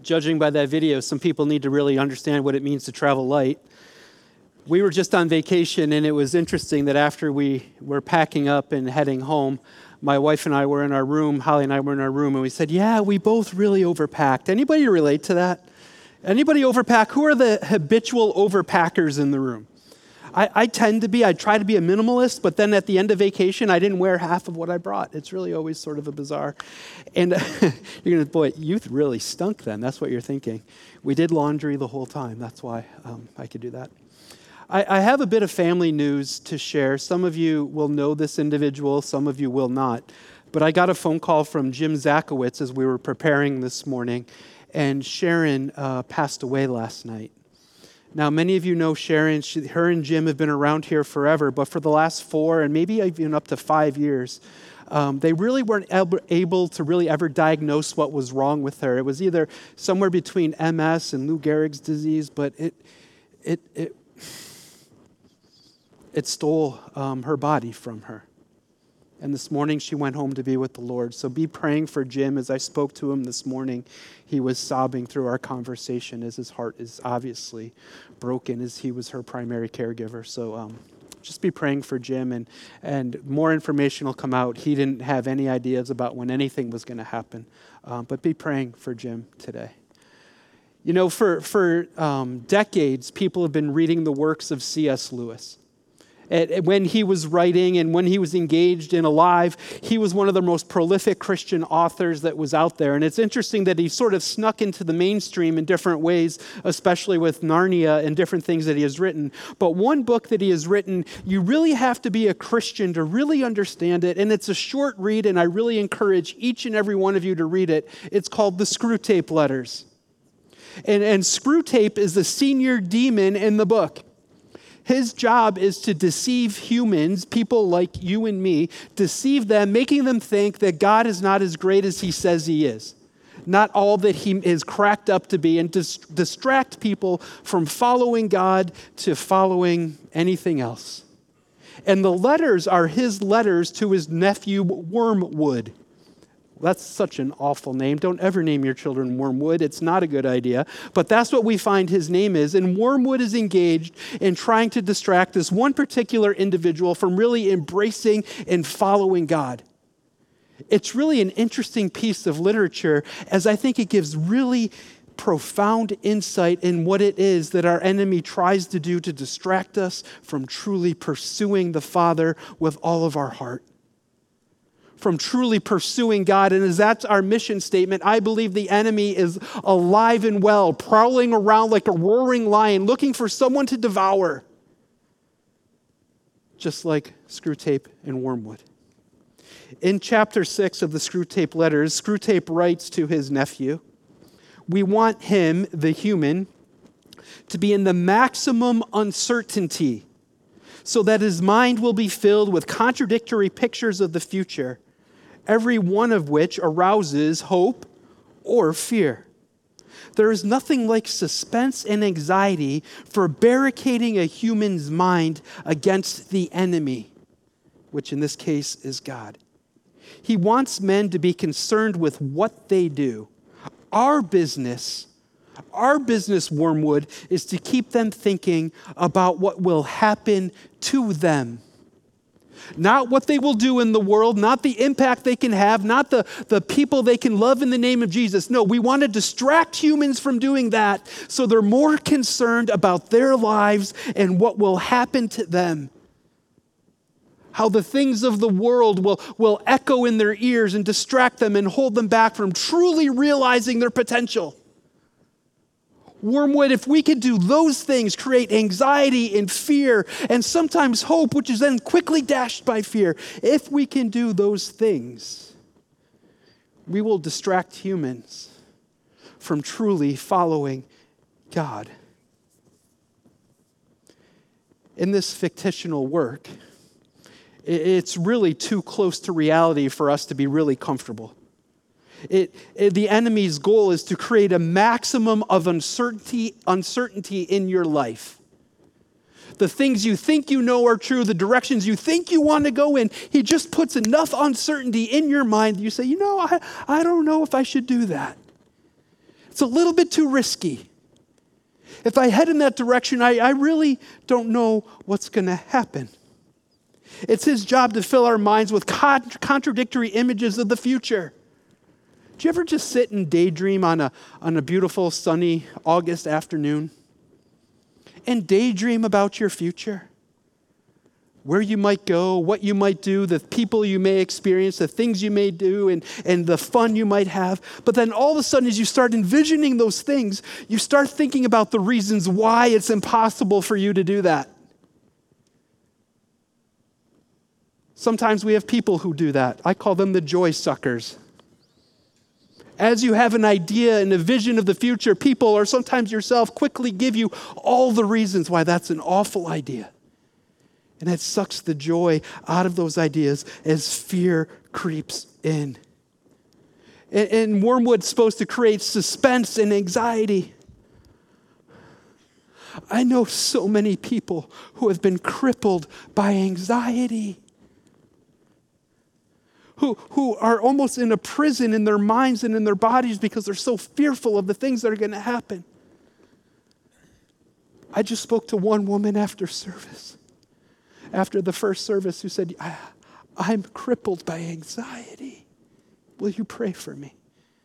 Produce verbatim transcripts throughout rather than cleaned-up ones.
Judging by that video, some people need to really understand what it means to travel light. We were just on vacation, and it was interesting that after we were packing up and heading home, my wife and I were in our room, Holly and I were in our room, and we said, yeah, we both really overpacked. Anybody relate to that? Anybody overpack? Who are the habitual overpackers in the room? I, I tend to be. I try to be a minimalist, but then at the end of vacation, I didn't wear half of what I brought. It's really always sort of a bizarre. And you're going to, boy, youth really stunk then. That's what you're thinking. We did laundry the whole time. That's why um, I could do that. I, I have a bit of family news to share. Some of you will know this individual. Some of you will not. But I got a phone call from Jim Zakowitz as we were preparing this morning, and Sharon uh, passed away last night. Now, many of you know Sharon. She, her and Jim have been around here forever, but for the last four and maybe even up to five years, um, they really weren't able, able to really ever diagnose what was wrong with her. It was either somewhere between M S and Lou Gehrig's disease, but it it it it stole um, her body from her. And this morning she went home to be with the Lord. So be praying for Jim. As I spoke to him this morning, he was sobbing through our conversation as his heart is obviously broken as he was her primary caregiver. So um, just be praying for Jim, and, and more information will come out. He didn't have any ideas about when anything was going to happen. Um, but be praying for Jim today. You know, for, for um, decades, people have been reading the works of C S Lewis. When he was writing and when he was engaged and alive, he was one of the most prolific Christian authors that was out there. And it's interesting that he sort of snuck into the mainstream in different ways, especially with Narnia and different things that he has written. But one book that he has written, you really have to be a Christian to really understand it. And it's a short read, and I really encourage each and every one of you to read it. It's called The Screwtape Letters. And, and Screwtape is the senior demon in the book. His job is to deceive humans, people like you and me, deceive them, making them think that God is not as great as he says he is, not all that he is cracked up to be, and dis- distract people from following God to following anything else. And the letters are his letters to his nephew Wormwood. That's such an awful name. Don't ever name your children Wormwood. It's not a good idea. But that's what we find his name is. And Wormwood is engaged in trying to distract this one particular individual from really embracing and following God. It's really an interesting piece of literature, as I think it gives really profound insight in what it is that our enemy tries to do to distract us from truly pursuing the Father with all of our heart. From truly pursuing God. And as that's our mission statement, I believe the enemy is alive and well, prowling around like a roaring lion, looking for someone to devour. Just like Screwtape and Wormwood. In chapter six of the Screwtape Letters, Screwtape writes to his nephew, we want him, the human, to be in the maximum uncertainty so that his mind will be filled with contradictory pictures of the future, every one of which arouses hope or fear. There is nothing like suspense and anxiety for barricading a human's mind against the enemy, which in this case is God. He wants men to be concerned with what they do. Our business, our business, Wormwood, is to keep them thinking about what will happen to them. Not what they will do in the world, not the impact they can have, not the, the people they can love in the name of Jesus. No, we want to distract humans from doing that so they're more concerned about their lives and what will happen to them. How the things of the world will, will echo in their ears and distract them and hold them back from truly realizing their potential. Wormwood, if we could do those things, create anxiety and fear and sometimes hope, which is then quickly dashed by fear. If we can do those things, we will distract humans from truly following God. In this fictional work, it's really too close to reality for us to be really comfortable. It, it, the enemy's goal is to create a maximum of uncertainty, uncertainty in your life. The things you think you know are true, the directions you think you want to go in, he just puts enough uncertainty in your mind that you say, you know, I, I don't know if I should do that. It's a little bit too risky. If I head in that direction, I, I really don't know what's going to happen. It's his job to fill our minds with con- contradictory images of the future. Do you ever just sit and daydream on a, on a beautiful, sunny August afternoon and daydream about your future? Where you might go, what you might do, the people you may experience, the things you may do, and, and the fun you might have. But then all of a sudden, as you start envisioning those things, you start thinking about the reasons why it's impossible for you to do that. Sometimes we have people who do that. I call them the joy suckers. As you have an idea and a vision of the future, people, or sometimes yourself, quickly give you all the reasons why that's an awful idea. And it sucks the joy out of those ideas as fear creeps in. And, and wormwood's supposed to create suspense and anxiety. I know so many people who have been crippled by anxiety. Who, who are almost in a prison in their minds and in their bodies because they're so fearful of the things that are going to happen. I just spoke to one woman after service, after the first service, who said, I, I'm crippled by anxiety. Will you pray for me?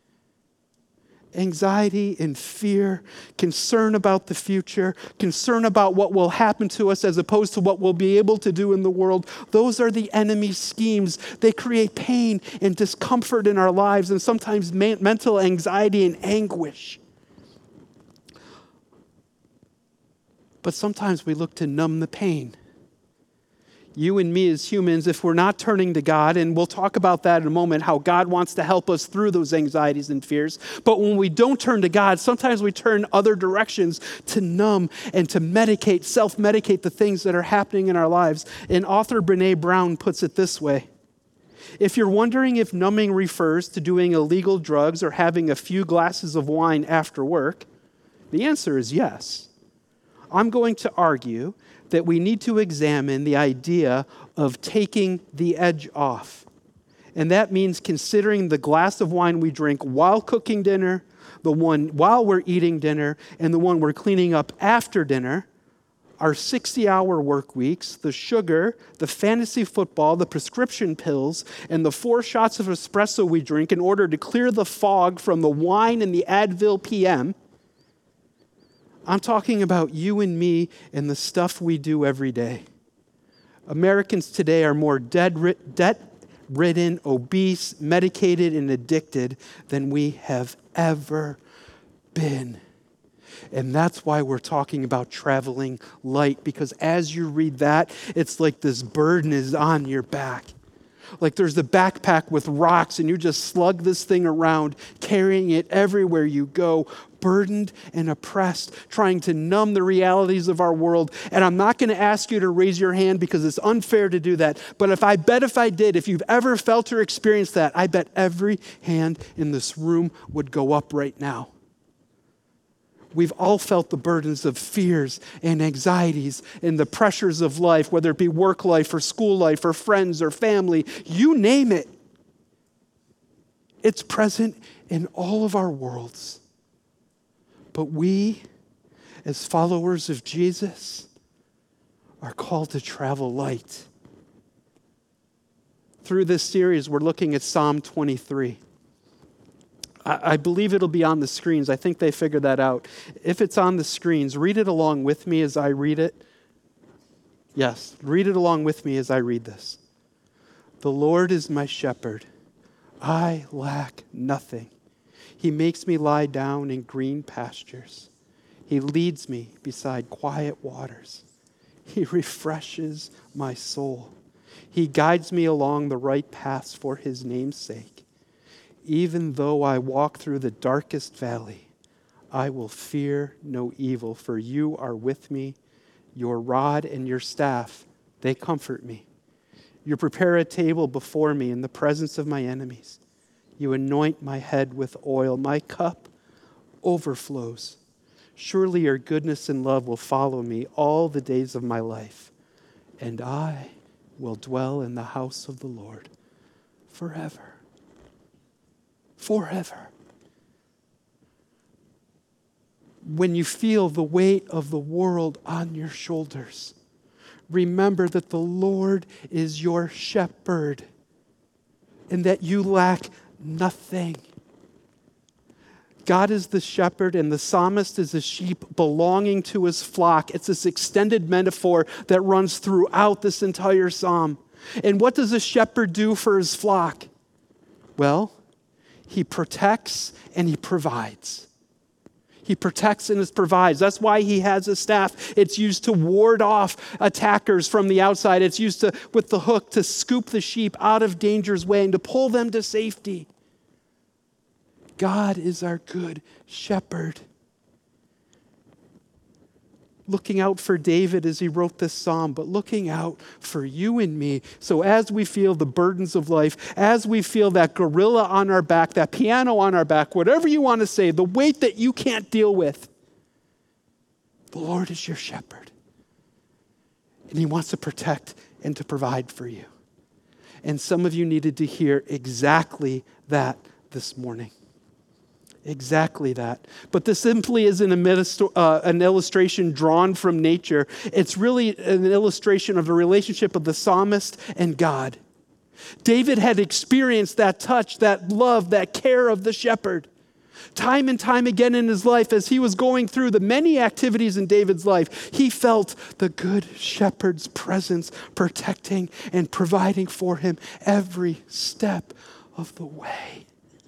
Anxiety and fear, concern about the future, concern about what will happen to us as opposed to what we'll be able to do in the world. Those are the enemy's schemes. They create pain and discomfort in our lives and sometimes man- mental anxiety and anguish. But sometimes we look to numb the pain. You and me as humans, if we're not turning to God, and we'll talk about that in a moment, how God wants to help us through those anxieties and fears. But when we don't turn to God, sometimes we turn other directions to numb and to medicate, self-medicate the things that are happening in our lives. And author Brene Brown puts it this way. If you're wondering if numbing refers to doing illegal drugs or having a few glasses of wine after work, the answer is yes. I'm going to argue that we need to examine the idea of taking the edge off. And that means considering the glass of wine we drink while cooking dinner, the one while we're eating dinner, and the one we're cleaning up after dinner, our sixty-hour work weeks, the sugar, the fantasy football, the prescription pills, and the four shots of espresso we drink in order to clear the fog from the wine and the Advil P M. I'm talking about you and me and the stuff we do every day. Americans today are more debt-ridden, obese, medicated, and addicted than we have ever been. And that's why we're talking about traveling light, because as you read that, it's like this burden is on your back. Like there's a backpack with rocks and you just slug this thing around, carrying it everywhere you go, burdened and oppressed, trying to numb the realities of our world. And I'm not going to ask you to raise your hand because it's unfair to do that. But if I bet if I did, if you've ever felt or experienced that, I bet every hand in this room would go up right now. We've all felt the burdens of fears and anxieties and the pressures of life, whether it be work life or school life or friends or family, you name it. It's present in all of our worlds. But we, as followers of Jesus, are called to travel light. Through this series, we're looking at Psalm twenty-three. I believe it'll be on the screens. I think they figured that out. If it's on the screens, read it along with me as I read it. Yes, read it along with me as I read this. The Lord is my shepherd. I lack nothing. He makes me lie down in green pastures. He leads me beside quiet waters. He refreshes my soul. He guides me along the right paths for his name's sake. Even though I walk through the darkest valley, I will fear no evil, for you are with me. Your rod and your staff, they comfort me. You prepare a table before me in the presence of my enemies. You anoint my head with oil. My cup overflows. Surely your goodness and love will follow me all the days of my life, and I will dwell in the house of the Lord forever. Forever. when you feel the weight of the world on your shoulders, remember that the Lord is your shepherd and that you lack nothing. God is the shepherd and the psalmist is a sheep belonging to his flock. It's this extended metaphor that runs throughout this entire psalm. And what does a shepherd do for his flock? Well, he protects and he provides. He protects and provides. That's why he has a staff. It's used to ward off attackers from the outside. It's used to, with the hook, to scoop the sheep out of danger's way and to pull them to safety. God is our good shepherd. Looking out for David as he wrote this psalm, but looking out for you and me. So as we feel the burdens of life, as we feel that gorilla on our back, that piano on our back, whatever you want to say, the weight that you can't deal with, the Lord is your shepherd. And he wants to protect and to provide for you. And some of you needed to hear exactly that this morning. Exactly that. But this simply isn't a minister, uh, an illustration drawn from nature. It's really an illustration of the relationship of the psalmist and God. David had experienced that touch, that love, that care of the shepherd. Time and time again in his life, as he was going through the many activities in David's life, he felt the good shepherd's presence protecting and providing for him every step of the way.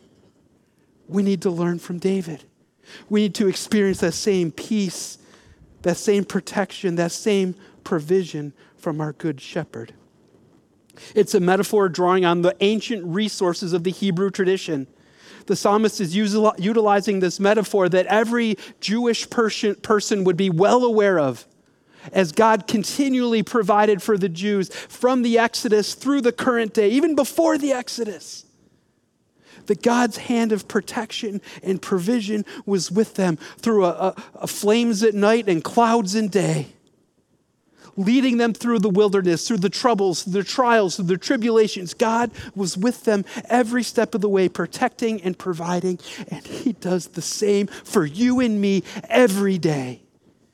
We need to learn from David. We need to experience that same peace, that same protection, that same provision from our good shepherd. It's a metaphor drawing on the ancient resources of the Hebrew tradition. The psalmist is utilizing this metaphor that every Jewish person, person would be well aware of, as God continually provided for the Jews from the Exodus through the current day, even before the Exodus. That God's hand of protection and provision was with them through a, a, a flames at night and clouds in day, leading them through the wilderness, through the troubles, through the trials, through the tribulations. God was with them every step of the way, protecting and providing, and he does the same for you and me every day.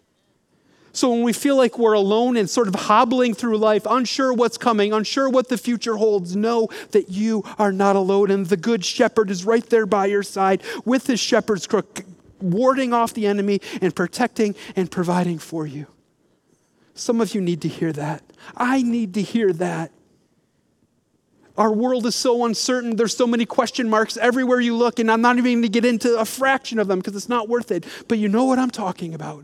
So when we feel like we're alone and sort of hobbling through life, unsure what's coming, unsure what the future holds, know that you are not alone. And the good shepherd is right there by your side with his shepherd's crook, warding off the enemy and protecting and providing for you. Some of you need to hear that. I need to hear that. Our world is so uncertain. There's so many question marks everywhere you look, and I'm not even going to get into a fraction of them because it's not worth it. But you know what I'm talking about.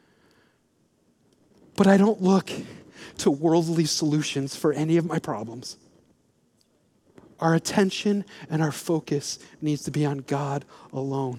But I don't look to worldly solutions for any of my problems. Our attention and our focus needs to be on God alone.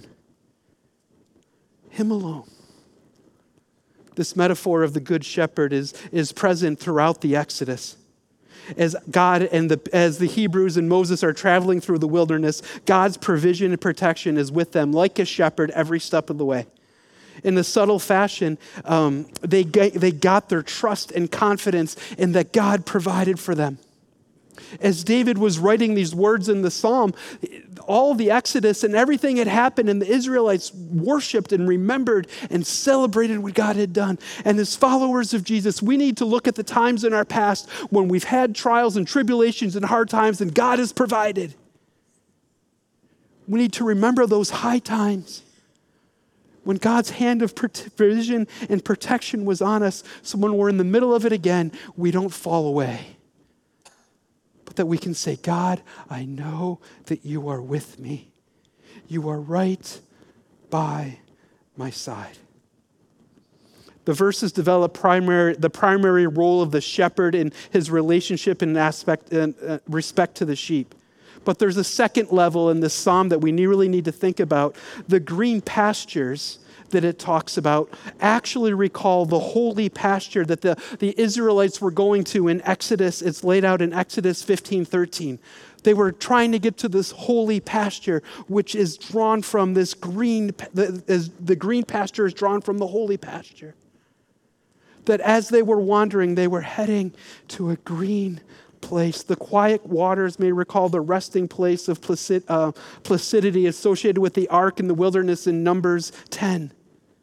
Him alone. This metaphor of the good shepherd is, is present throughout the Exodus. As God and the, as the Hebrews and Moses are traveling through the wilderness, God's provision and protection is with them like a shepherd every step of the way. In a subtle fashion, um, they, get, they got their trust and confidence in that God provided for them. As David was writing these words in the psalm, all the Exodus and everything had happened, and the Israelites worshiped and remembered and celebrated what God had done. And as followers of Jesus, we need to look at the times in our past when we've had trials and tribulations and hard times, and God has provided. We need to remember those high times when God's hand of provision and protection was on us, so when we're in the middle of it again, we don't fall away. But that we can say, God, I know that you are with me. You are right by my side. The verses develop primary, the primary role of the shepherd in his relationship and aspect and uh, respect to the sheep. But there's a second level in this psalm that we really need to think about. The green pastures that it talks about actually recall the holy pasture that the, the Israelites were going to in Exodus. It's laid out in Exodus fifteen thirteen. They were trying to get to this holy pasture, which is drawn from this green, the, as the green pasture is drawn from the holy pasture. That as they were wandering, they were heading to a green place. The quiet waters may recall the resting place of placid, uh, placidity associated with the ark in the wilderness in Numbers ten.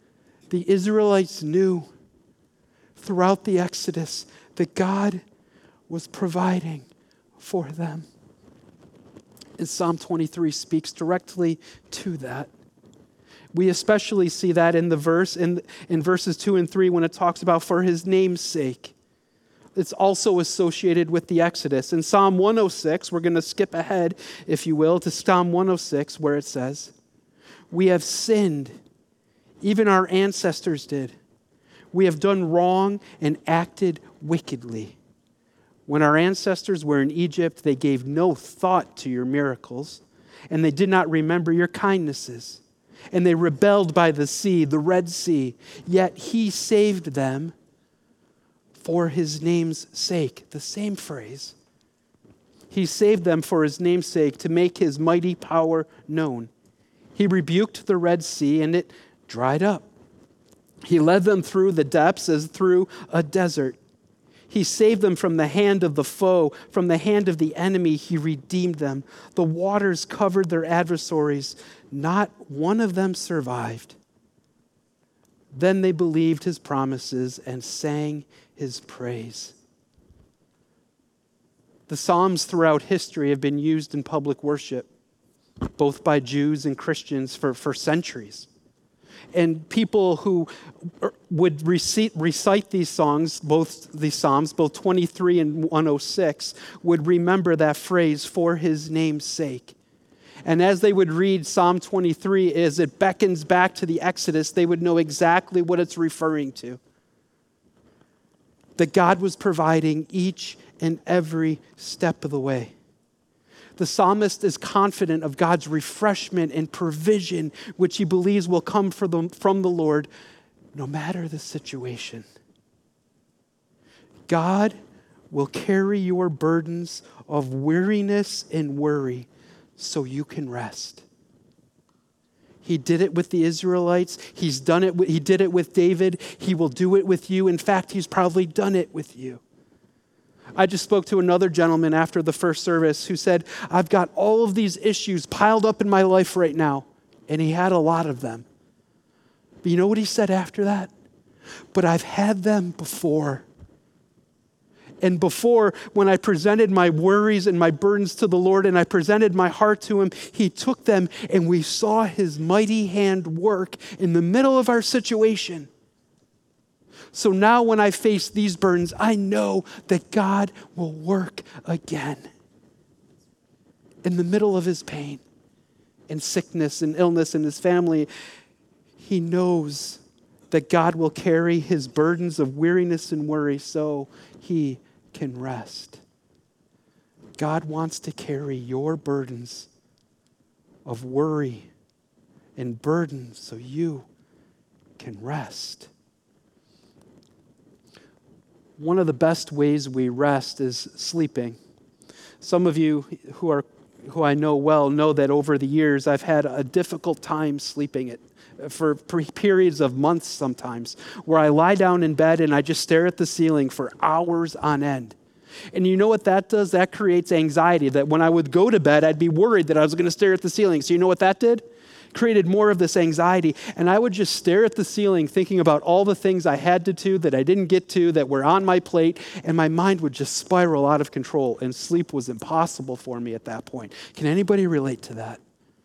The Israelites knew throughout the Exodus that God was providing for them. And Psalm twenty-three speaks directly to that. We especially see that in the verse, in, in verses two and three, when it talks about for his name's sake. It's also associated with the Exodus. In Psalm one oh six, we're going to skip ahead, if you will, to Psalm one oh six, where it says, we have sinned, even our ancestors did. We have done wrong and acted wickedly. When our ancestors were in Egypt, they gave no thought to your miracles, and they did not remember your kindnesses. And they rebelled by the sea, the Red Sea. Yet he saved them for his name's sake. The same phrase. He saved them for his name's sake to make his mighty power known. He rebuked the Red Sea and it dried up. He led them through the depths as through a desert. He saved them from the hand of the foe, from the hand of the enemy. He redeemed them. The waters covered their adversaries. Not one of them survived. Then they believed his promises and sang his praise. The Psalms throughout history have been used in public worship, both by Jews and Christians for, for centuries. And people who would recite, recite these songs, both these Psalms, both twenty-three and one oh six, would remember that phrase, for his name's sake. And as they would read Psalm twenty-three, as it beckons back to the Exodus, they would know exactly what it's referring to. That God was providing each and every step of the way. The psalmist is confident of God's refreshment and provision, which he believes will come from the Lord, no matter the situation. God will carry your burdens of weariness and worry so you can rest. He did it with the Israelites. He's done it. He did it with David. He will do it with you. In fact, he's probably done it with you. I just spoke to another gentleman after the first service who said, I've got all of these issues piled up in my life right now. And he had a lot of them. But you know what he said after that? But I've had them before. And before, when I presented my worries and my burdens to the Lord and I presented my heart to him, he took them and we saw his mighty hand work in the middle of our situation. So now when I face these burdens, I know that God will work again. In the middle of his pain and sickness and illness in his family, he knows that God will carry his burdens of weariness and worry so he can rest. God wants to carry your burdens of worry and burden so you can rest. One of the best ways we rest is sleeping. Some of you who are who I know well know that over the years I've had a difficult time sleeping it for periods of months sometimes, where I lie down in bed and I just stare at the ceiling for hours on end. And you know what that does? That creates anxiety, that when I would go to bed, I'd be worried that I was going to stare at the ceiling. So you know what that did? Created more of this anxiety. And I would just stare at the ceiling thinking about all the things I had to do that I didn't get to, that were on my plate, and my mind would just spiral out of control, and sleep was impossible for me at that point. Can anybody relate to that?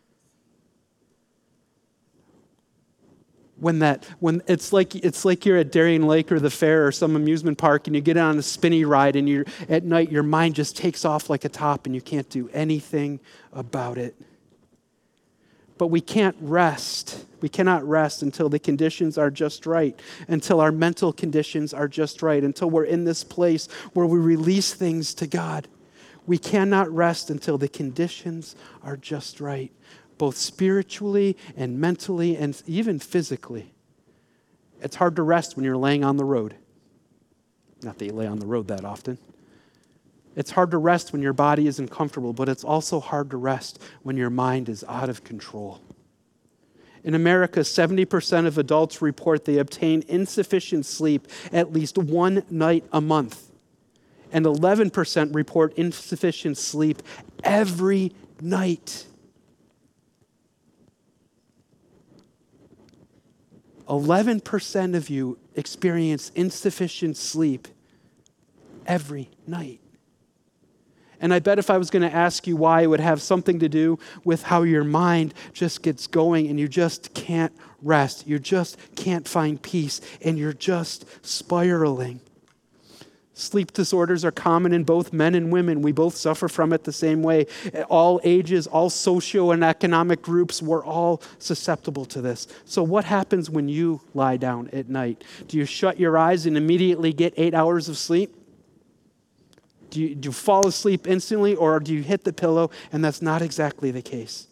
When that, when it's like it's like you're at Darien Lake or the fair or some amusement park and you get on a spinny ride and you're at night, your mind just takes off like a top and you can't do anything about it. But we can't rest. We cannot rest until the conditions are just right, until our mental conditions are just right, until we're in this place where we release things to God. We cannot rest until the conditions are just right, both spiritually and mentally and even physically. It's hard to rest when you're laying on the road. Not that you lay on the road that often. It's hard to rest when your body isn't comfortable, but it's also hard to rest when your mind is out of control. In America, seventy percent of adults report they obtain insufficient sleep at least one night a month. And eleven percent report insufficient sleep every night. eleven percent of you experience insufficient sleep every night. And I bet if I was going to ask you why, it would have something to do with how your mind just gets going and you just can't rest. You just can't find peace and you're just spiraling. Sleep disorders are common in both men and women. We both suffer from it the same way. All ages, all socio and economic groups, we're all susceptible to this. So what happens when you lie down at night? Do you shut your eyes and immediately get eight hours of sleep? Do you, do you fall asleep instantly, or do you hit the pillow and that's not exactly the case?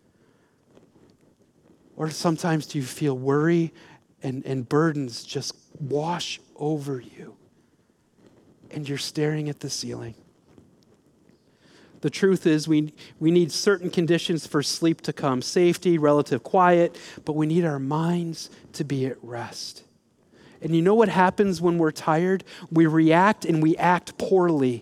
Or sometimes do you feel worry and, and burdens just wash over you? And you're staring at the ceiling. The truth is we, we need certain conditions for sleep to come. Safety, relative quiet, but we need our minds to be at rest. And you know what happens when we're tired? We react and we act poorly.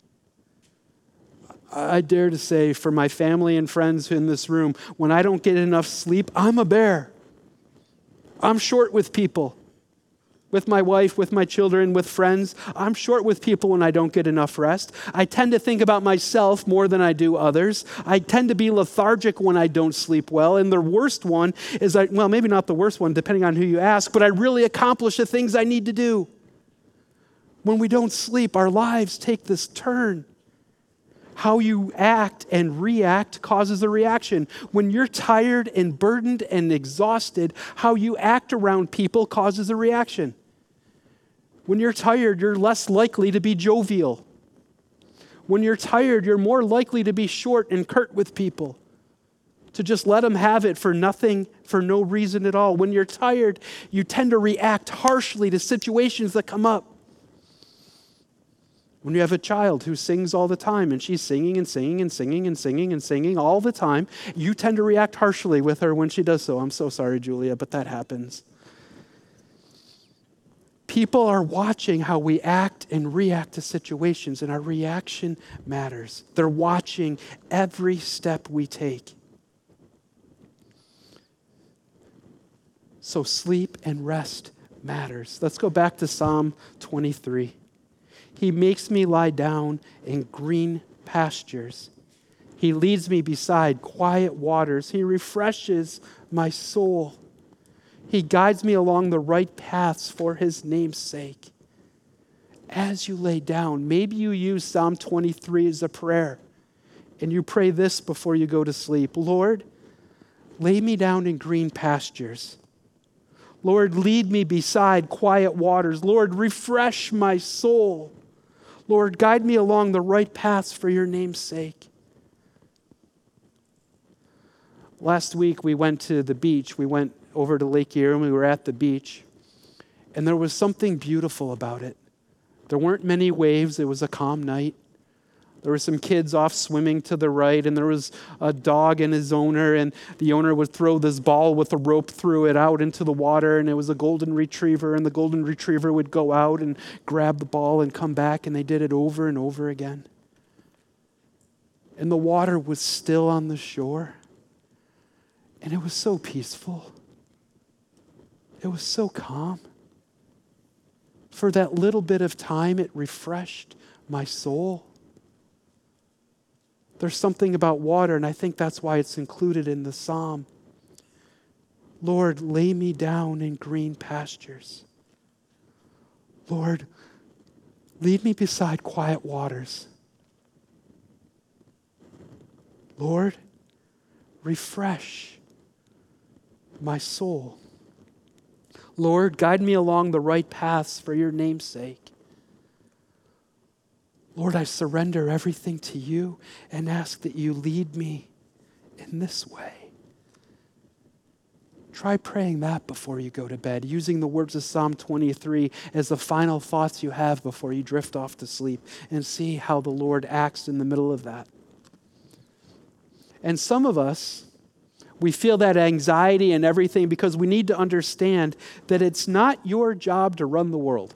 I dare to say for my family and friends in this room, when I don't get enough sleep, I'm a bear. I'm short with people. With my wife, with my children, with friends. I'm short with people when I don't get enough rest. I tend to think about myself more than I do others. I tend to be lethargic when I don't sleep well. And the worst one is, I, well, maybe not the worst one, depending on who you ask, but I really accomplish the things I need to do. When we don't sleep, our lives take this turn. How you act and react causes a reaction. When you're tired and burdened and exhausted, how you act around people causes a reaction. When you're tired, you're less likely to be jovial. When you're tired, you're more likely to be short and curt with people, to just let them have it for nothing, for no reason at all. When you're tired, you tend to react harshly to situations that come up. When you have a child who sings all the time and she's singing and singing and singing and singing and singing all the time, you tend to react harshly with her when she does so. I'm so sorry, Julia, but that happens. People are watching how we act and react to situations, and our reaction matters. They're watching every step we take. So sleep and rest matters. Let's go back to Psalm twenty-three. He makes me lie down in green pastures. He leads me beside quiet waters. He refreshes my soul. He guides me along the right paths for his name's sake. As you lay down, maybe you use Psalm twenty-three as a prayer, and you pray this before you go to sleep. Lord, lay me down in green pastures. Lord, lead me beside quiet waters. Lord, refresh my soul. Lord, guide me along the right paths for your name's sake. Last week we went to the beach. We went over to Lake Erie and we were at the beach. And there was something beautiful about it. There weren't many waves. It was a calm night. There were some kids off swimming to the right, and there was a dog and his owner, and the owner would throw this ball with a rope through it out into the water, and it was a golden retriever, and the golden retriever would go out and grab the ball and come back, and they did it over and over again. And the water was still on the shore, and it was so peaceful. It was so calm. For that little bit of time, it refreshed my soul. There's something about water, and I think that's why it's included in the psalm. Lord, lay me down in green pastures. Lord, lead me beside quiet waters. Lord, refresh my soul. Lord, guide me along the right paths for your name's sake. Lord, I surrender everything to you and ask that you lead me in this way. Try praying that before you go to bed, using the words of Psalm twenty-three as the final thoughts you have before you drift off to sleep, and see how the Lord acts in the middle of that. And some of us, we feel that anxiety and everything because we need to understand that it's not your job to run the world.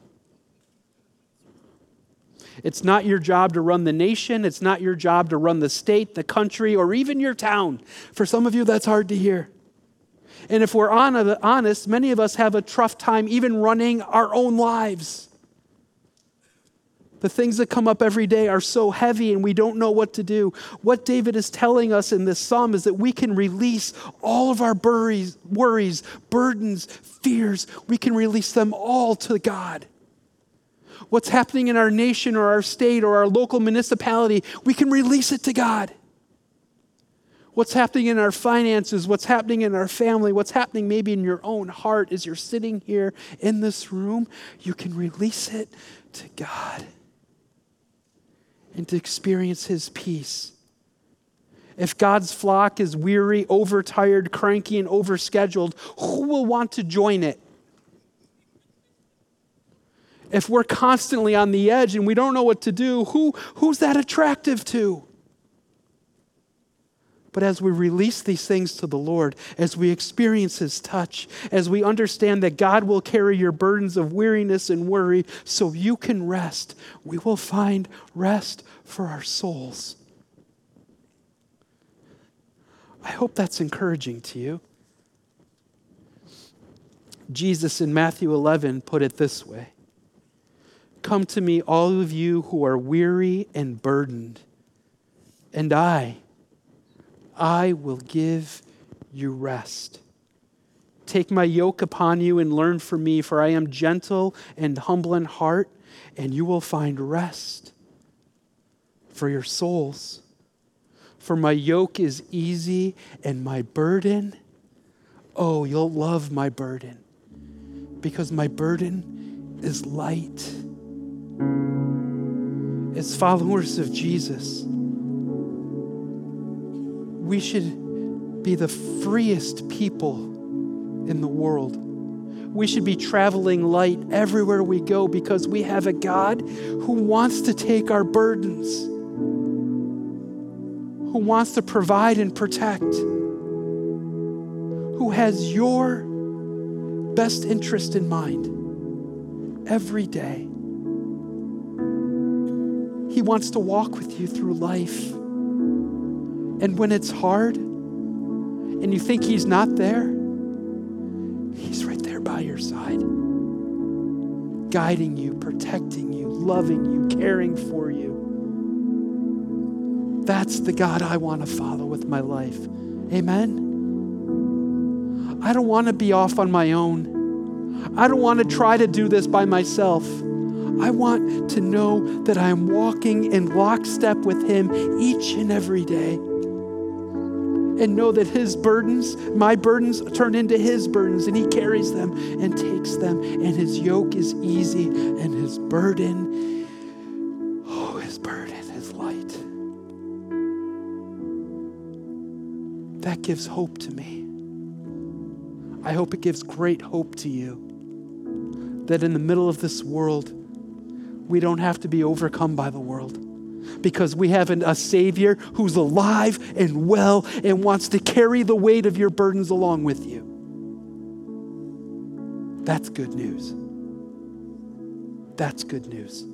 It's not your job to run the nation. It's not your job to run the state, the country, or even your town. For some of you, that's hard to hear. And if we're honest, many of us have a tough time even running our own lives. The things that come up every day are so heavy and we don't know what to do. What David is telling us in this psalm is that we can release all of our worries, worries, burdens, fears. We can release them all to God. What's happening in our nation or our state or our local municipality, we can release it to God. What's happening in our finances, what's happening in our family, what's happening maybe in your own heart as you're sitting here in this room, you can release it to God and to experience his peace. If God's flock is weary, overtired, cranky, and overscheduled, who will want to join it? If we're constantly on the edge and we don't know what to do, who, who's that attractive to? But as we release these things to the Lord, as we experience his touch, as we understand that God will carry your burdens of weariness and worry so you can rest, we will find rest for our souls. I hope that's encouraging to you. Jesus in Matthew eleven put it this way: "Come to me, all of you who are weary and burdened, and I, I will give you rest. Take my yoke upon you and learn from me, for I am gentle and humble in heart, and you will find rest for your souls. For my yoke is easy and my burden, oh, you'll love my burden, because my burden is light." As followers of Jesus, we should be the freest people in the world. We should be traveling light everywhere we go because we have a God who wants to take our burdens, who wants to provide and protect, who has your best interest in mind every day. He wants to walk with you through life. And when it's hard and you think he's not there, he's right there by your side, guiding you, protecting you, loving you, caring for you. That's the God I want to follow with my life. Amen? I don't want to be off on my own. I don't want to try to do this by myself. I want to know that I am walking in lockstep with him each and every day. And know that his burdens, my burdens, turn into his burdens, and he carries them and takes them, and his yoke is easy, and his burden, oh, his burden is light. That gives hope to me. I hope it gives great hope to you, that in the middle of this world, we don't have to be overcome by the world, because we have an, a Savior who's alive and well and wants to carry the weight of your burdens along with you. That's good news. That's good news.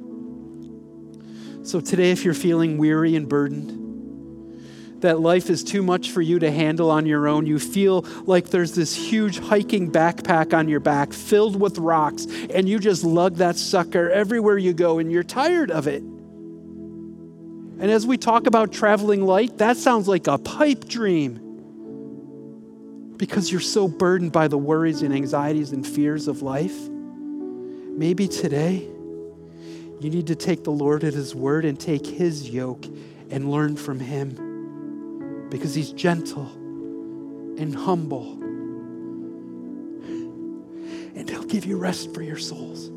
So today, if you're feeling weary and burdened, that life is too much for you to handle on your own, you feel like there's this huge hiking backpack on your back filled with rocks, and you just lug that sucker everywhere you go, and you're tired of it. And as we talk about traveling light, that sounds like a pipe dream, because you're so burdened by the worries and anxieties and fears of life. Maybe today you need to take the Lord at his word and take his yoke and learn from him, because he's gentle and humble, and he'll give you rest for your souls.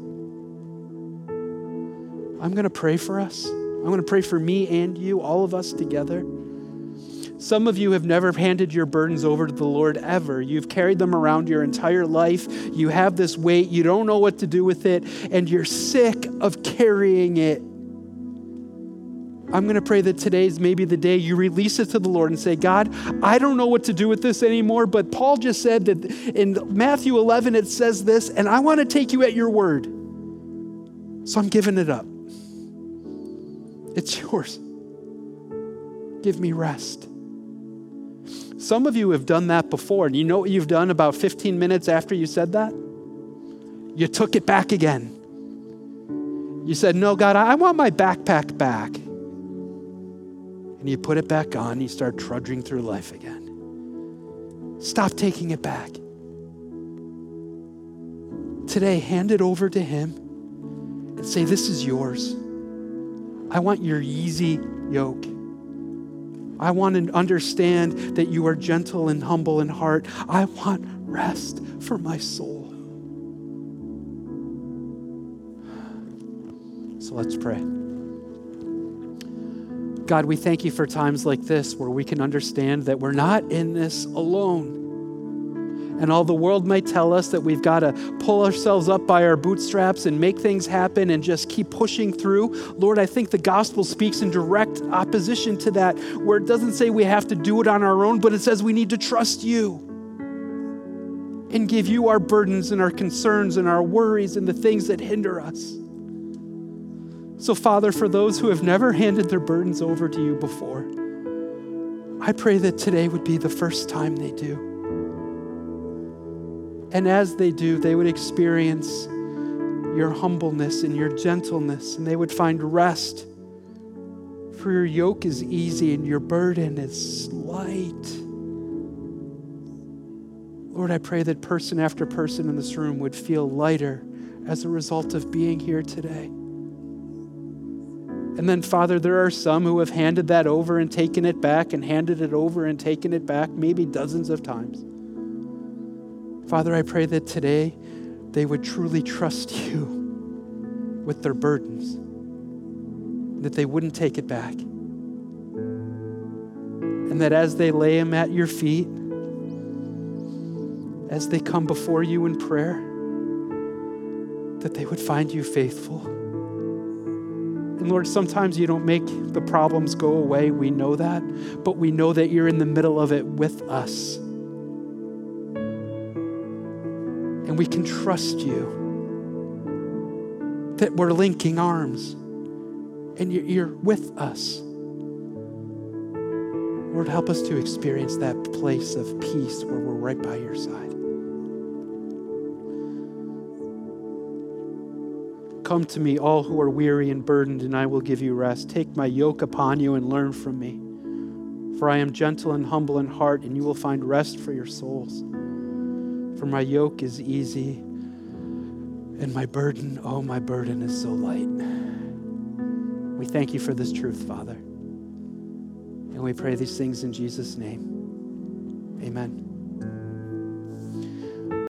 I'm going to pray for us. I'm going to pray for me and you, all of us together. Some of you have never handed your burdens over to the Lord ever. You've carried them around your entire life. You have this weight. You don't know what to do with it, and you're sick of carrying it. I'm going to pray that today's maybe the day you release it to the Lord and say, God, I don't know what to do with this anymore, but Paul just said that in Matthew eleven it says this, and I want to take you at your word. So I'm giving it up. It's yours. Give me rest. Some of you have done that before, and you know what you've done about fifteen minutes after you said that? You took it back again. You said, no, God, I want my backpack back. And you put it back on, you start trudging through life again. Stop taking it back. Today, hand it over to him and say, this is yours. I want your easy yoke. I want to understand that you are gentle and humble in heart. I want rest for my soul. So let's pray. God, we thank you for times like this where we can understand that we're not in this alone. And all the world might tell us that we've got to pull ourselves up by our bootstraps and make things happen and just keep pushing through. Lord, I think the gospel speaks in direct opposition to that, where it doesn't say we have to do it on our own, but it says we need to trust you and give you our burdens and our concerns and our worries and the things that hinder us. So, Father, for those who have never handed their burdens over to you before, I pray that today would be the first time they do. And as they do, they would experience your humbleness and your gentleness, and they would find rest. For your yoke is easy and your burden is light. Lord, I pray that person after person in this room would feel lighter as a result of being here today. And then, Father, there are some who have handed that over and taken it back and handed it over and taken it back, maybe dozens of times. Father, I pray that today they would truly trust you with their burdens, that they wouldn't take it back. And that as they lay them at your feet, as they come before you in prayer, that they would find you faithful. And Lord, sometimes you don't make the problems go away. We know that, but we know that you're in the middle of it with us. And we can trust you that we're linking arms and you're with us. Lord, help us to experience that place of peace where we're right by your side. Come to me, all who are weary and burdened, and I will give you rest. Take my yoke upon you and learn from me. For I am gentle and humble in heart, and you will find rest for your souls. For my yoke is easy, and my burden, oh, my burden is so light. We thank you for this truth, Father. And we pray these things in Jesus' name. Amen.